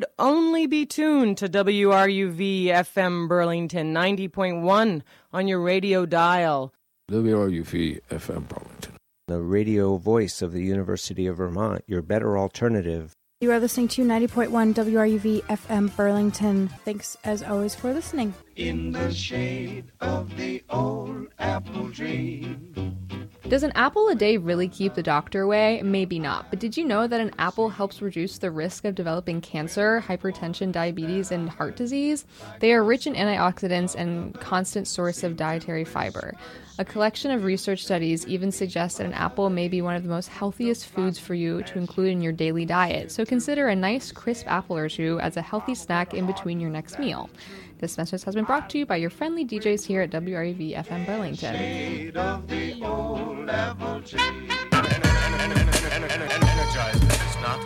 should only be tuned to WRUV FM Burlington 90.1 on your radio dial. WRUV FM Burlington, the radio voice of the University of Vermont, your better alternative. You are listening to 90.1 WRUV FM Burlington. Thanks, as always, for listening. In the shade of the old apple tree. Does an apple a day really keep the doctor away? Maybe not. But did you know that an apple helps reduce the risk of developing cancer, hypertension, diabetes, and heart disease? They are rich in antioxidants and constant source of dietary fiber. A collection of research studies even suggests that an apple may be one of the most healthiest foods for you to include in your daily diet. So consider a nice crisp apple or two as a healthy snack in between your next meal. This message has been brought to you by your friendly DJs here at WRUV FM Burlington. Shade of the old apple tree. Energized, it's not.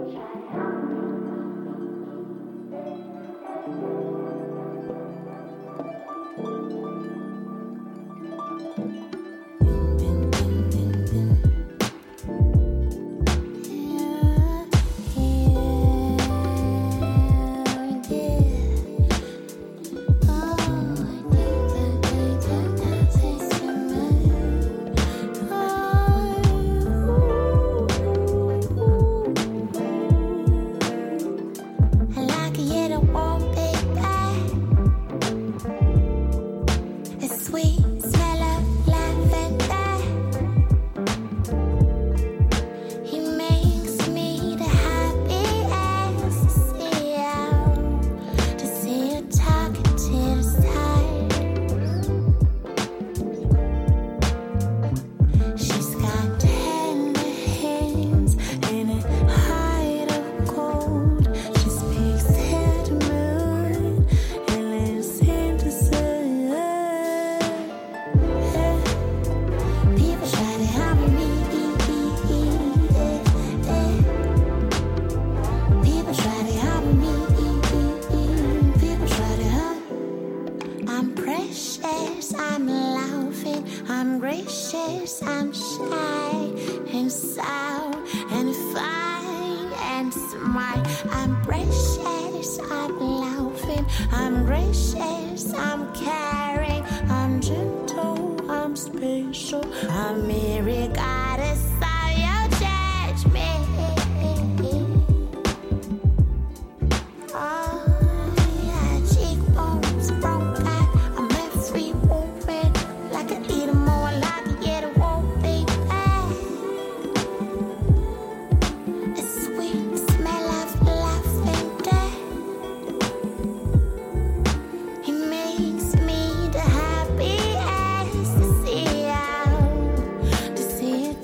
See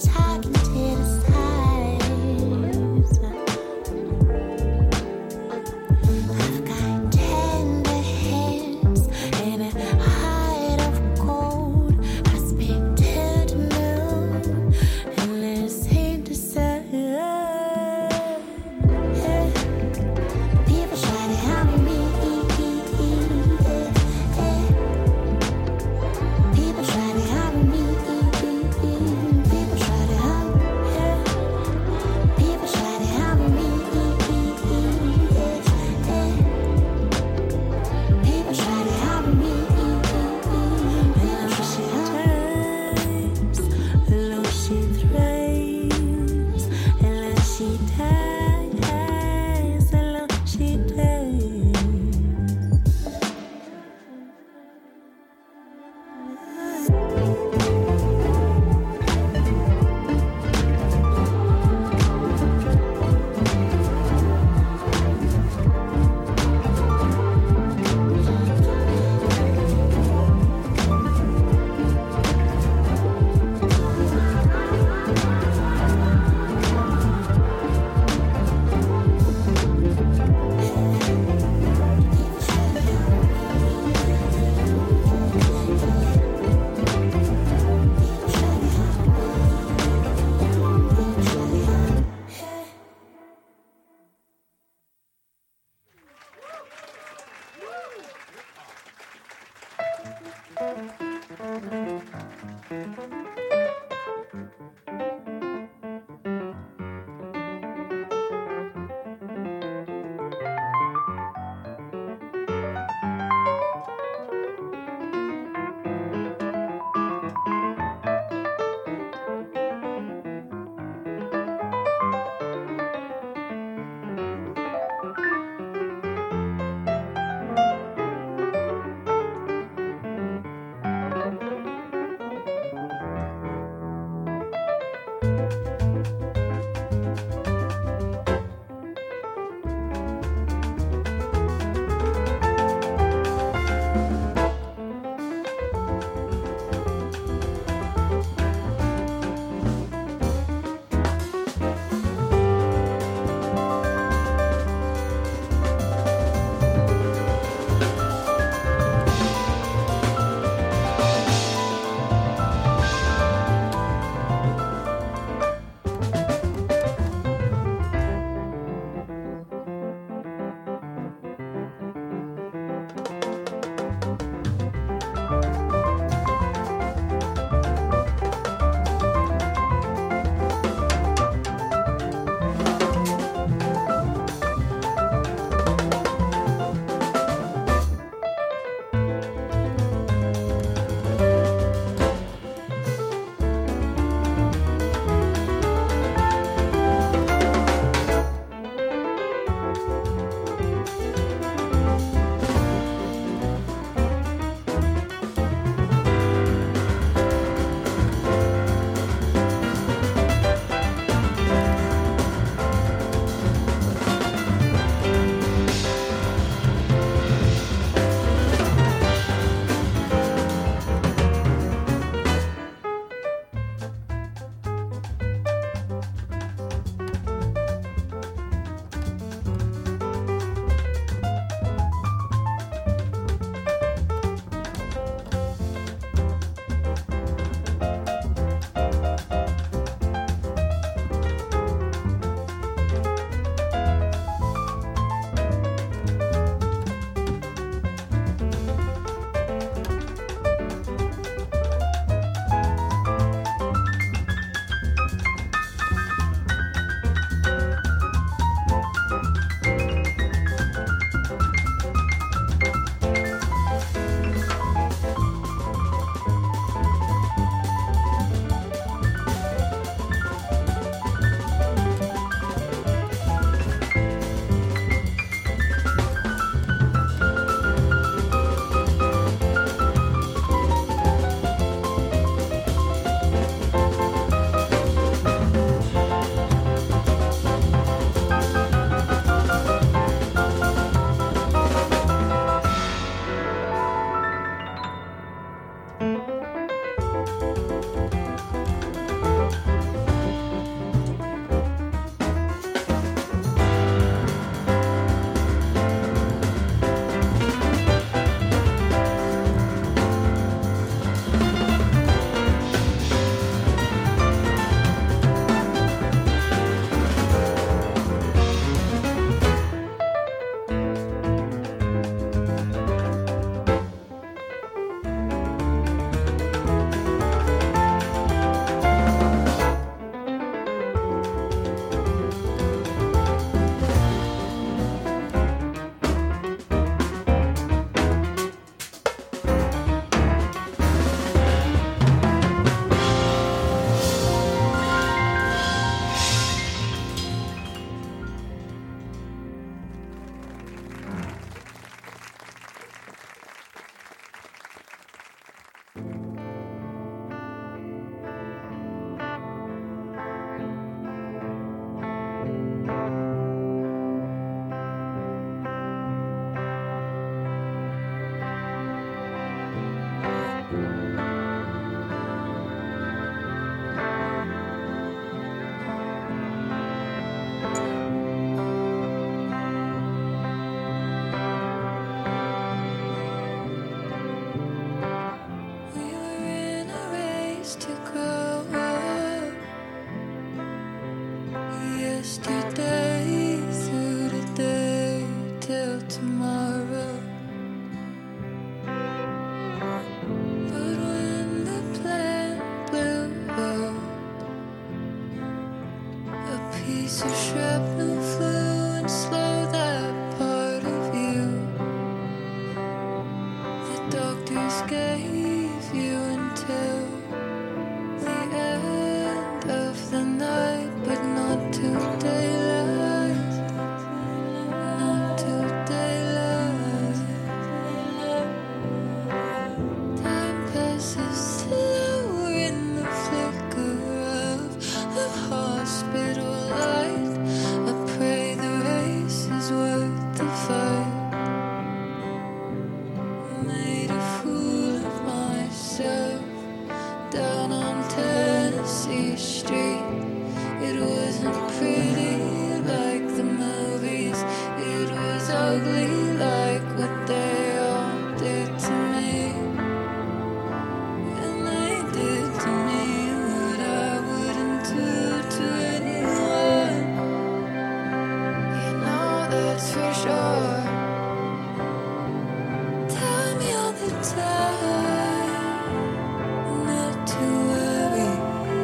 yesterday through the day till tomorrow. But when the plant blew up, a piece of shrapnel flew and slowed that part of you. The doctors gave you until the end of the night, but not till daylight. Not till daylight. Time passes slow in the flicker of the hospital light. I pray the race is worth the fight. Made a fool of myself down on Tennessee Street. It wasn't pretty like the movies. It was ugly like what they all did to me. And they did to me what I wouldn't do to anyone. You know that's for sure. Tell me all the time not to worry.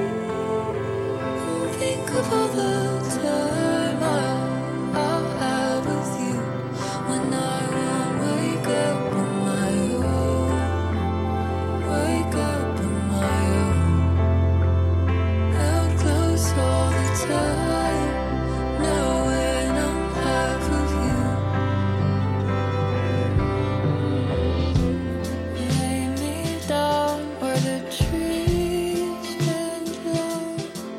Think of all the time I'll have with you when I won't wake up on my own. Wake up on my own. Held close all the time, knowing I'm half of you. Lay me down where the trees bend low.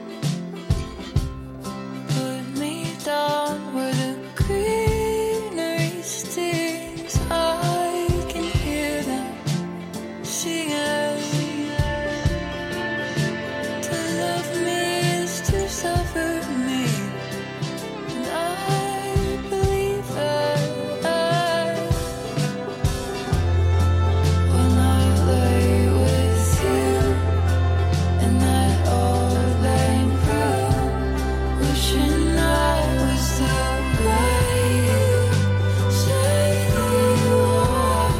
Put me down where the greenery stings. I can hear them singing. To love me is to suffer me, and I believe that. When I lay with you in that old lane room, wishing I was the way you say you are.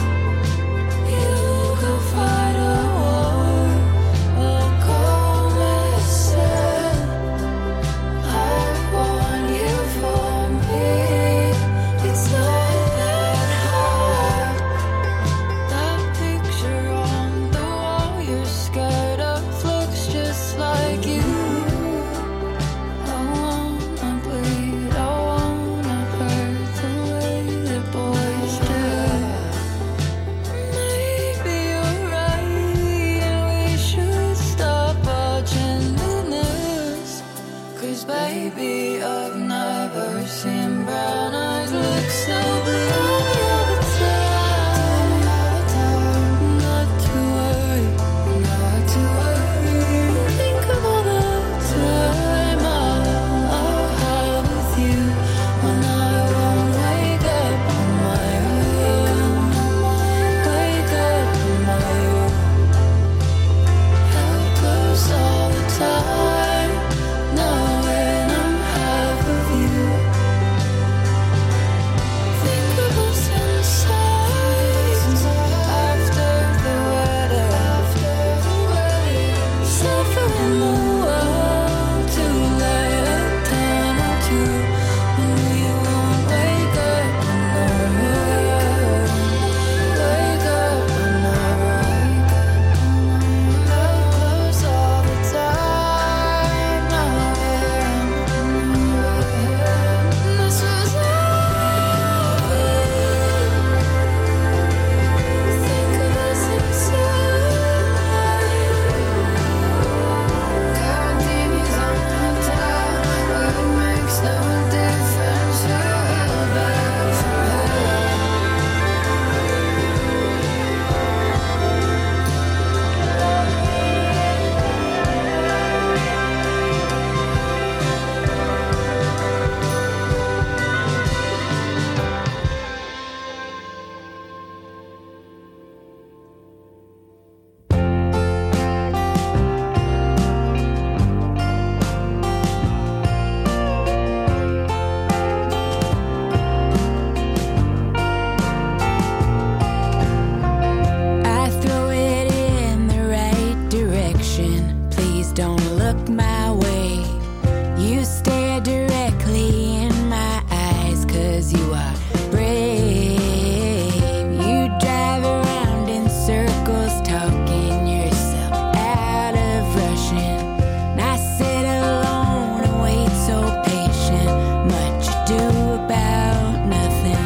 You go fight a war, I'll call myself. I want you for me. It's not that hard. That picture on the wall you're scared of looks just like you. I wanna bleed, I wanna hurt the way that boys do. Maybe you're right, and we should stop watching the news. 'Cause baby, I've never seen brown eyes look so blue. All the time, not to worry, not to worry. Think of all the time I'll have with you when I won't wake up on my own. Wake up on my own. Held close all the time, knowing I'm half of you. my way. You stare directly in my eyes, 'cause you are brave. You drive around in circles, talking yourself out of rushing. And I sit alone and wait so patient, much ado about nothing.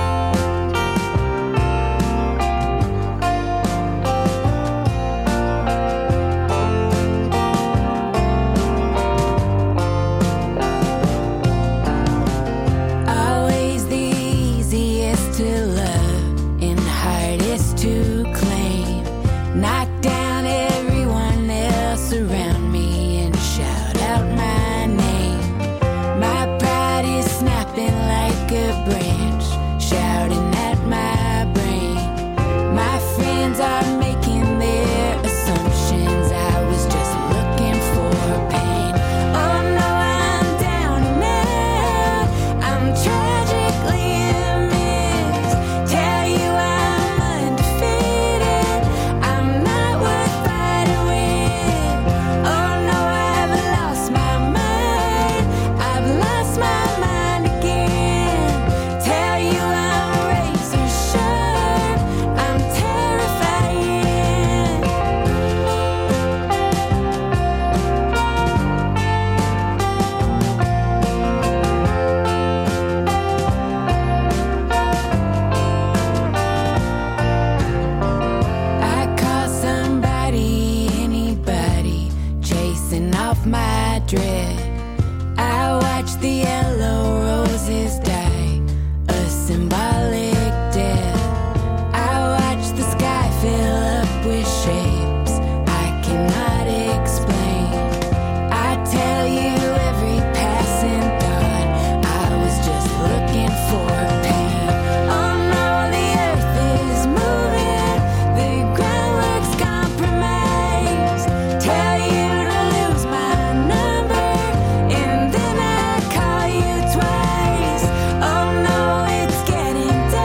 Always the easiest to love and hardest to claim. Knock down everyone else around me and shout out my name. My pride is snapping like a branch, shouting at my brain. My friends are making their assumptions. I was just looking for pain. Oh no, I'm down and out. I'm tragically amiss. Tell you I'm undefeated. I'm not worth fighting with. Oh no, I've lost my mind. I've lost my mind again. Tell you I'm razor sharp. I'm terrifying. I call somebody, anybody, chasing off my dread. I watch the yellow roses die, a symbolic death. I watch the sky fill up with shapes I cannot explain. I tell you every passing thought, I was just looking for pain. Oh no, the earth is moving, the groundwork's compromised. Tell you to lose my number, and then I call you twice. Oh no, it's getting dark.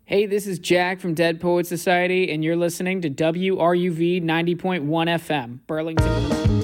Hey, this is Jack from Dead Poet Society, and you're listening to WRUV 90.1 FM, Burlington.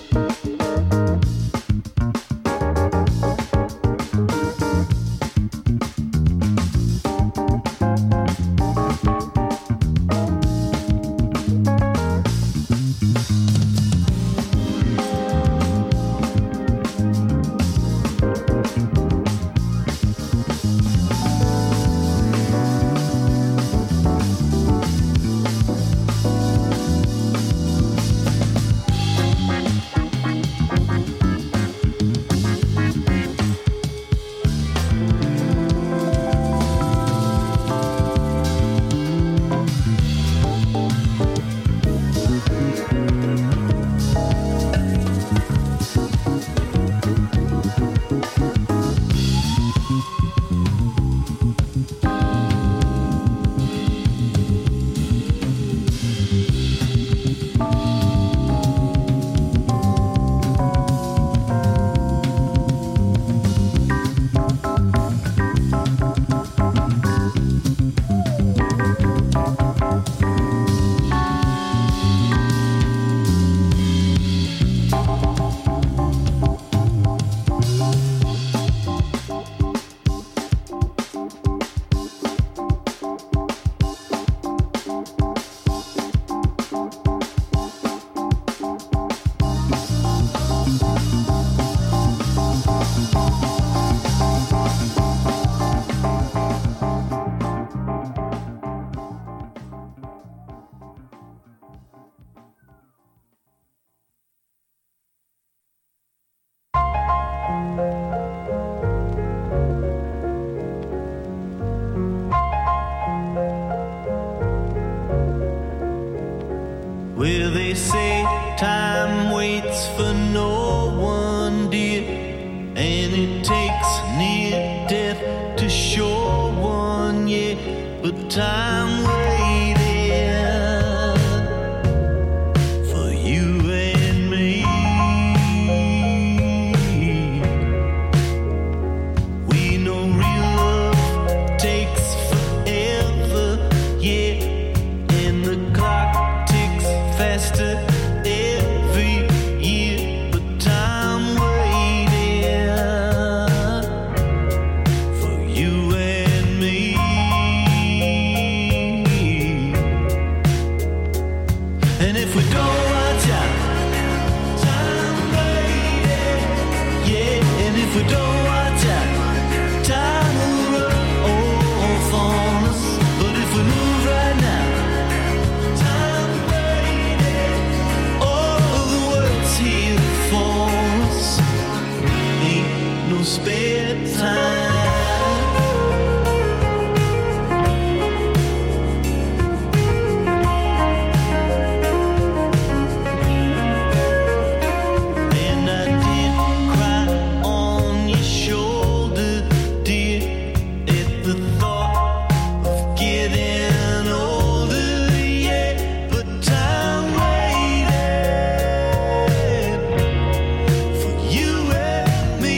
Well, they say time waits for no one, dear, and it takes near death to show one, yeah, but time waited for you and me. We know real love takes forever, yeah, and the clock faster every year, but time waited for you and me. And if we don't watch out, time waited, yeah. And if we don't watch out, time will run off on us. But if we move right now, spare time. And I did cry on your shoulder, dear, at the thought of getting older, yeah, but time waited for you and me.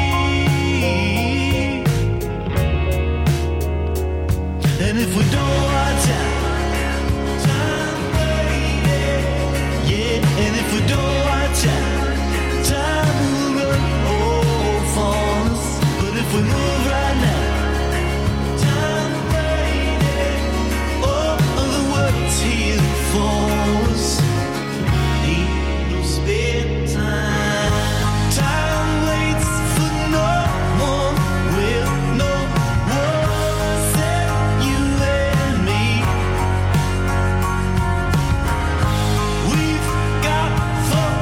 And if we don't watch out, time waited, yeah. And if we don't watch out, time will run off on us. But if we move right now, time waited, all of the world's here for us. Ain't no spare time. Time waits for no one. Well, no one said you and me. We've got forever.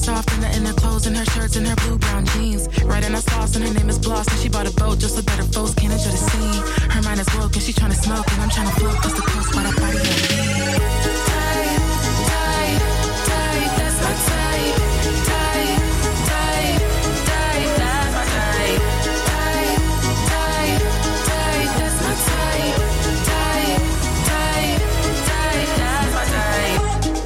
soft in her clothes and her shirts and her blue brown jeans. Right in our sauce and her name is Bloss and she bought a boat just so that her folks can't enjoy the scene. Her mind is woke and she tryna smoke and I'm tryna float coast to coast while that body on me. Tight, tight, tight, that's my type. Tight, tight, tight, that's my type. Tight, tight, tight, that's my type. Tight, tight, tight, that's my type.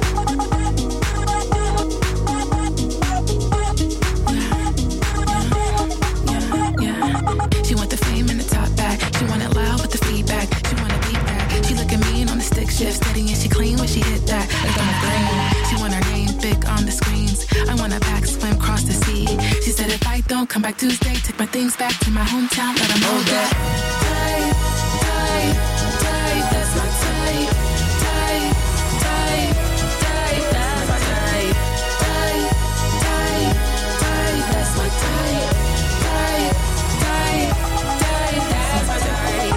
She want the fame and the top back. She want it loud with the feedback. She want to beat back. She look at me and on the stick shift, steady and she clean when she hit that. It's on the brain. She want her name big on the screens. I want a back swim cross the sea. She said if I don't come back Tuesday, take my things back to my hometown, let them know that. Tight, tight, tight, that's my type. Tight, tight, tight, that's my type. Tight, tight, tight, that's my type. Tight, tight, tight, that's my type.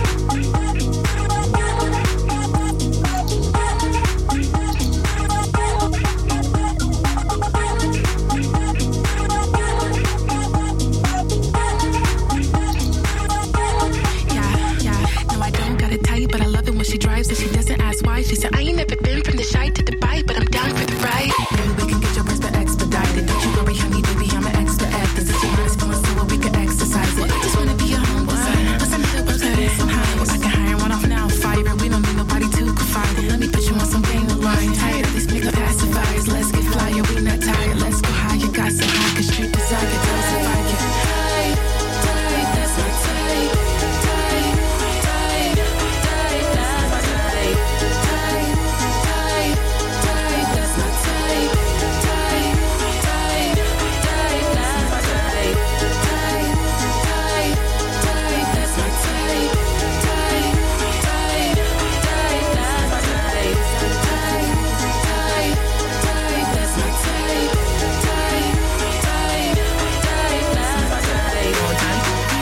But I love it when she drives and she doesn't ask why. She said, I ain't never been from the shy to the bite, but I'm down for the ride. Maybe we can get your breast expedited. Don't you worry, honey, baby, I'm an expert at this. If you want to feeling so we can exercise it. I just want to be a humble side. Plus I'm the website somehow. I can hire one off now, fire. We don't need nobody to confide in. Let me put you on some game line. Tired of these nigga pacifiers. Let's get flyer, we not tired. Let's go higher, got so high, cause street desire. Tell us if I can. Tight, tight, that's my type. Tight, tight, tight, that's my type. Tight, tight, tight, that's my type. Tight, tight, tight, that's my type. Tight, tight, tight, that's my type. Tight, tight, tight, that's my type. Tight, tight, tight, that's my type. Tight, tight, tight, that's my type. One time.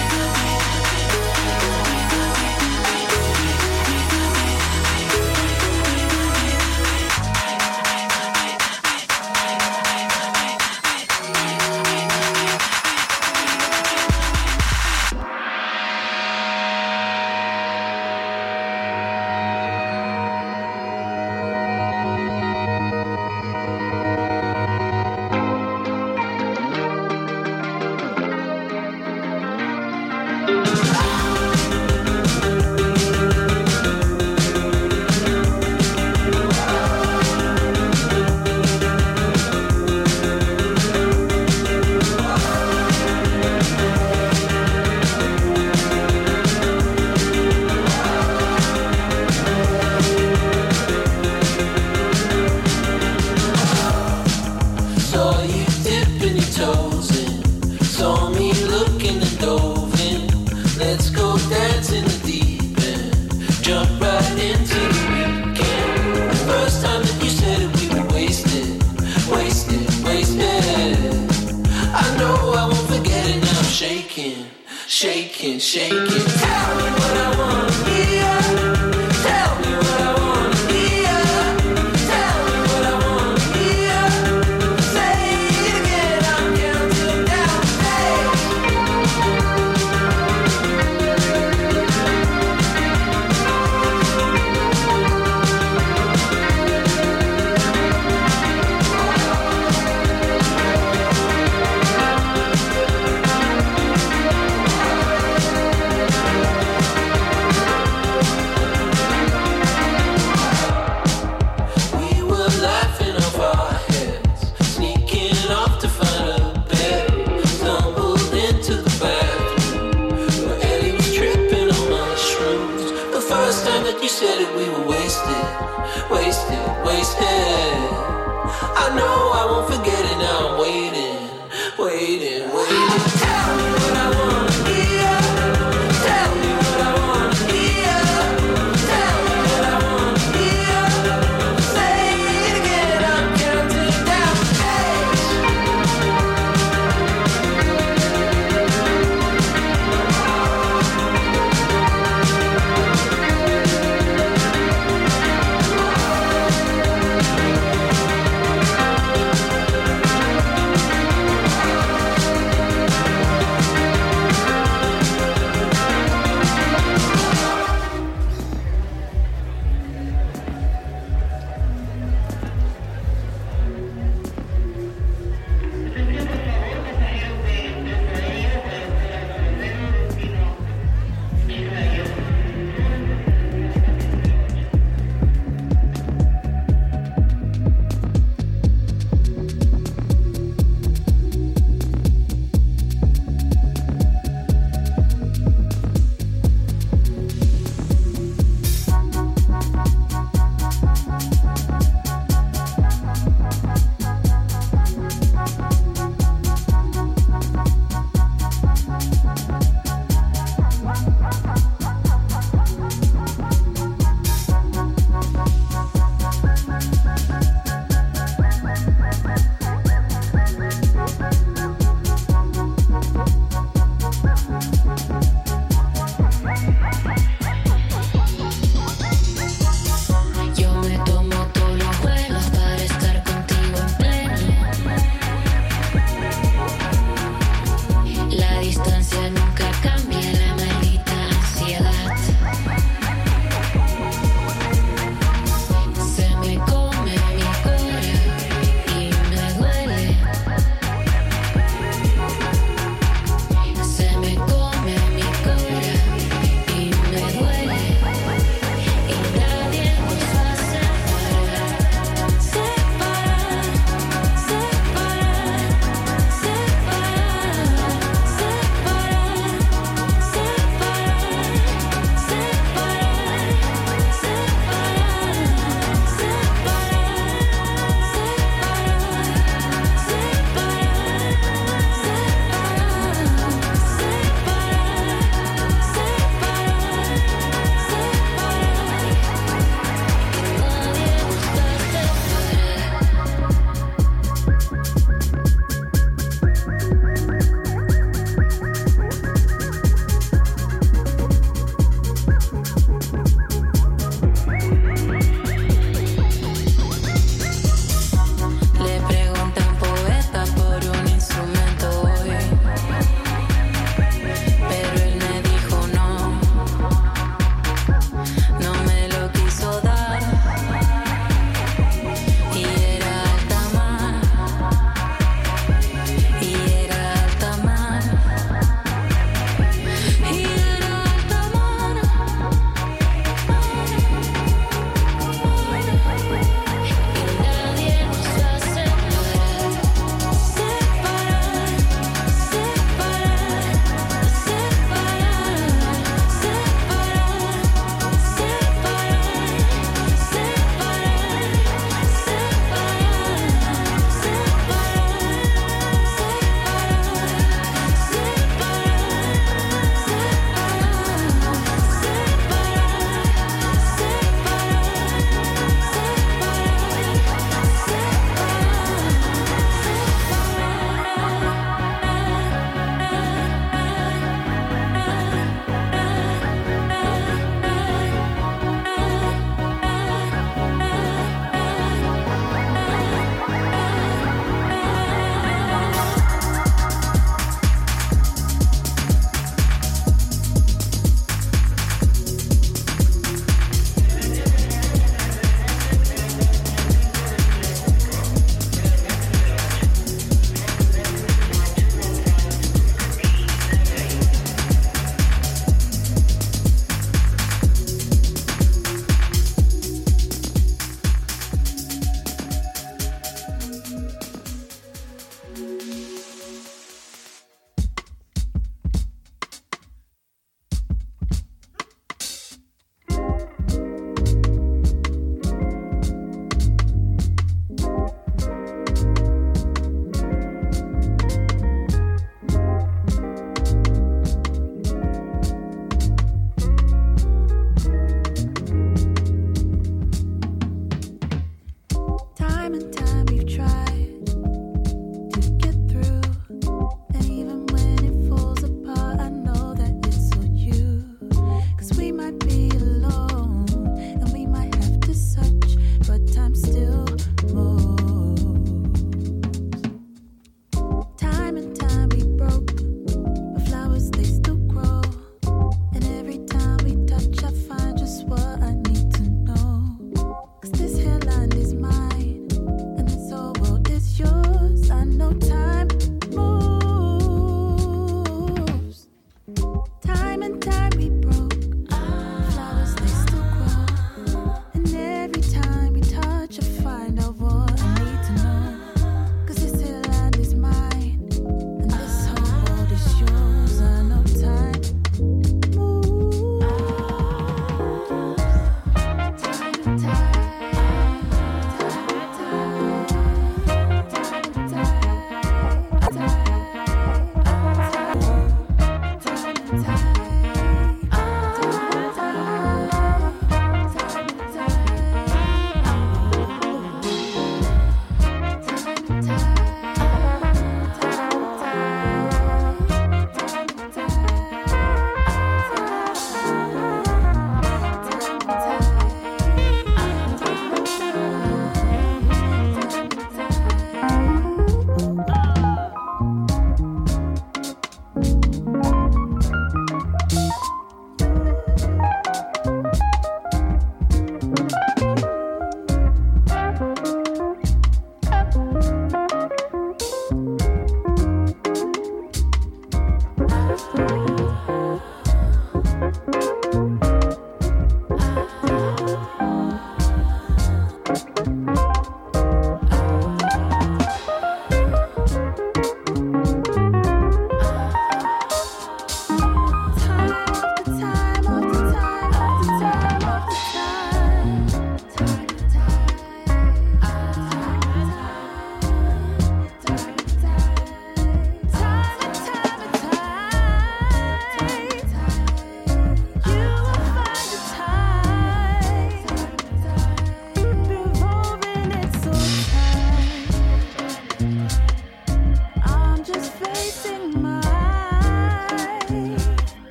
Saw you dipping your toes in. Saw me looking and dove in. Let's go dance in the deep end. Jump right into the weekend. The first time that you said it, we were wasted. Wasted, wasted. I know I won't forget it now. I'm shaking, shaking, shaking. Tell me what I wanna hear. Tell me what I wanna hear. Tell me what I wanna hear. Say it again, I'm counting down. Hey.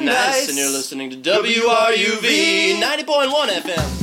nice. And you're listening to WRUV 90.1 FM.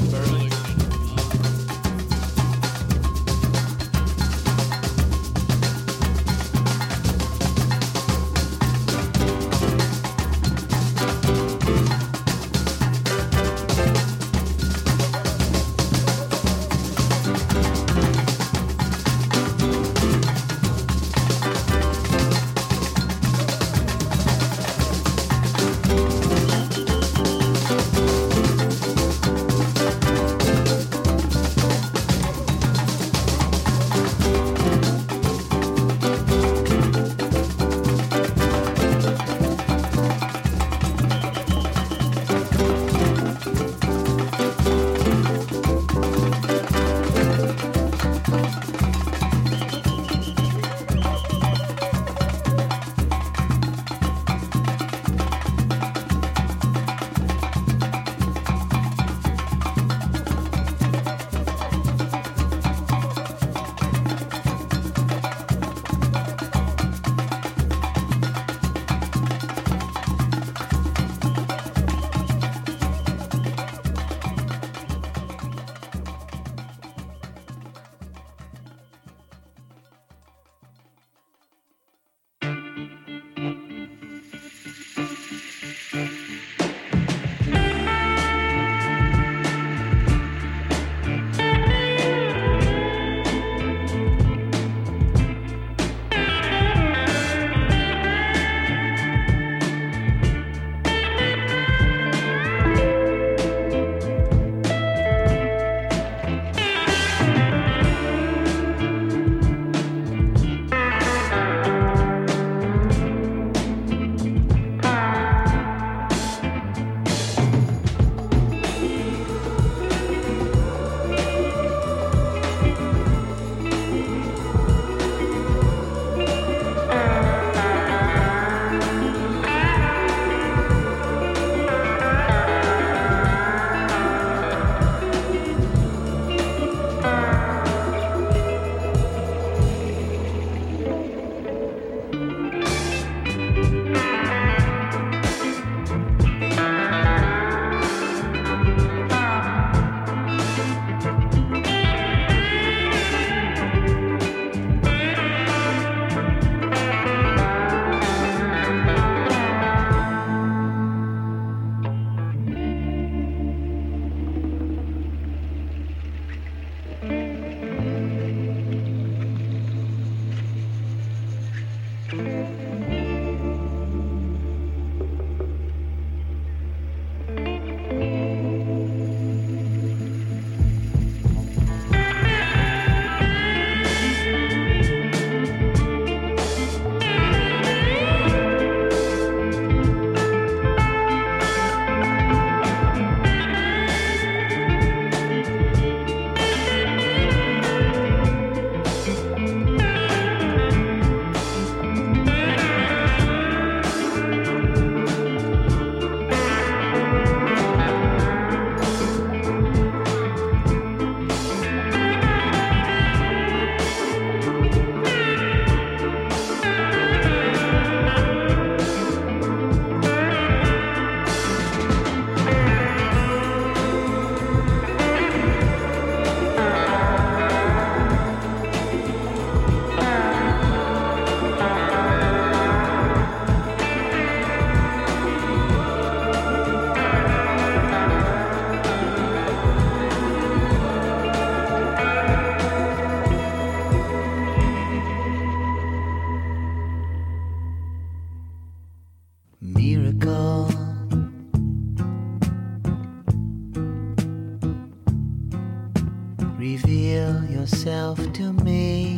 reveal yourself to me.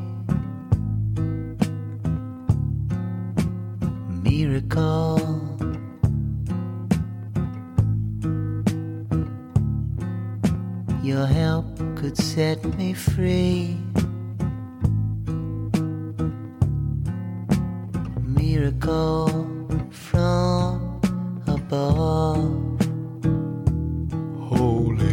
Miracle, your help could set me free. Miracle from above. Holy.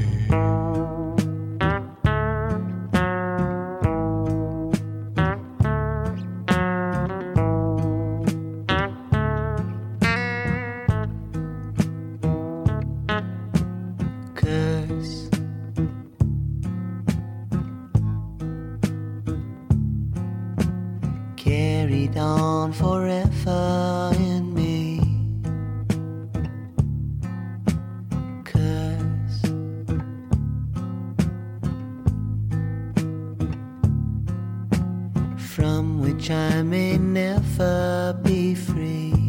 carried on forever in me. Curse. From which I may never be free.